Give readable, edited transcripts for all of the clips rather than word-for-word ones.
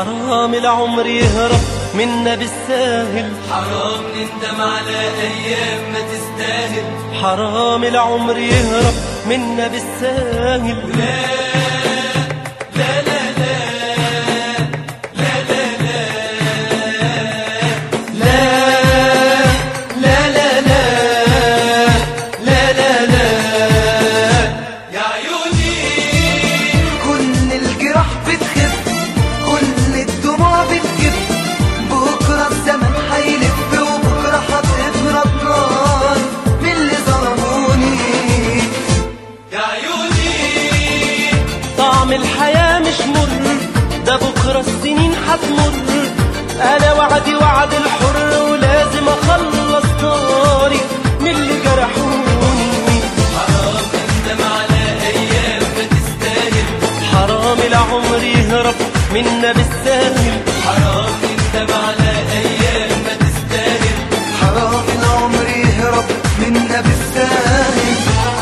حرام العمر يهرب منا بالساهل، حرام نندم على أيام ما تستاهل، حرام العمر يهرب منا بالساهل. لا لا لا لا لا لا لا لا لا لا لا لا يا عيوني. كل الجراح بتخف، كل الدموع بتجف، بكرة الزمن هيلف وبكرة هتبرد نار من اللي ظلموني يا عيوني. طعم الحياة مش مر، ده بكرة السنين هتمر، أنا وعدي وعد الحر ولازم أخلص ناري من اللي جرحوني. حرام نندم على أيام ما تستاهل، حرام العمر يهرب منا بالساهل، حرام نندم على أيام ما تستاهل، حرام العمر يهرب منا بالساهل.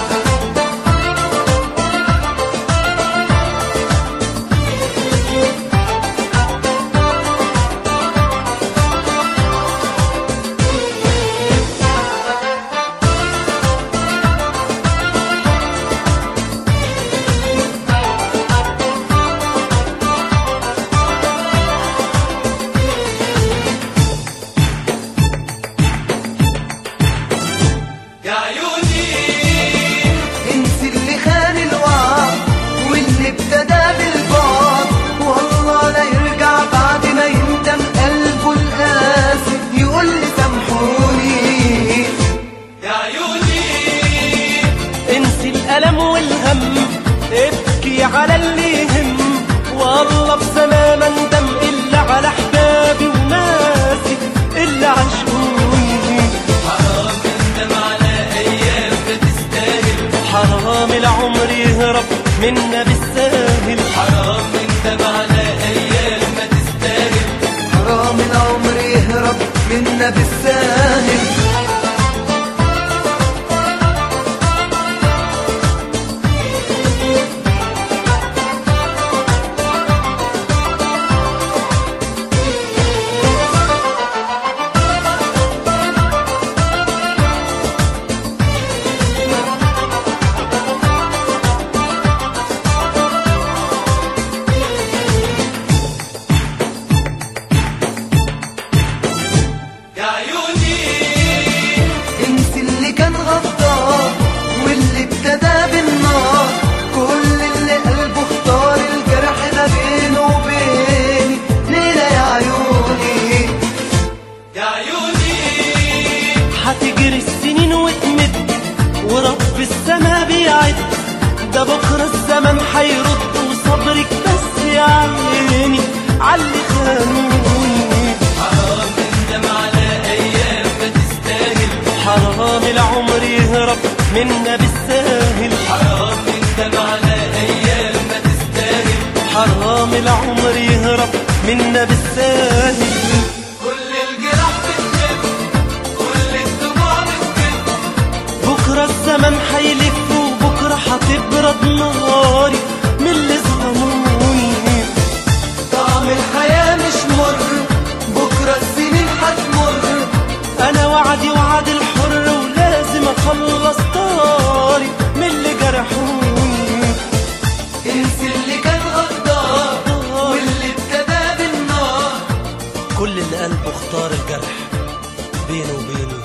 يا عيوني. انسي اللي خان الوعد واللي ابتدى بالبعد، والله لا يرجع بعد ما يندم قلبه القاسي يقول لي سامحوني يا عيوني. انسي الألم والهم، ابكي على اللي يهم، والله في زمان اندم إلا على أحبابي وناسي اللي عاشقوني. حرام نندم على أيام ما تستاهل، حرام العمر يهرب منا بالساهل، حرام نندم على أيام ما تستاهل، حرام العمر يهرب منا بالساهل. يا عيوني. انسي اللي كان غدار واللي ابتدى بالنار، كل اللي قلبه اختار الجرح ما بينه وبيني ليلة يا عيوني يا عيوني. هتجري السنين وتمد ورب السما بيعد، ده بكرة الزمن هيرد وصبرك بس يا عيني عاللي خانوني. حرام نندم على أيام ما تستاهل، حرام العمر يهرب منا بالساهل، حرام نندم على أيام ما تستاهل، حرام العمر يهرب منا بالساهل. كل الجراح بتلف، كل الدموع بتجف، بكرة الزمن هيلف وبكرة هتبرد ناري من اللي ظلموني. طعم الحياة مش مر، بكرة السنين هتمر، أنا وعدي وعد الحر ولازم أخلص طاري من اللي جرحوني. انسي اللي كان غدار واللي ابتدى بالنار. كل اللي قلبه اختار الجرح بينه وبينه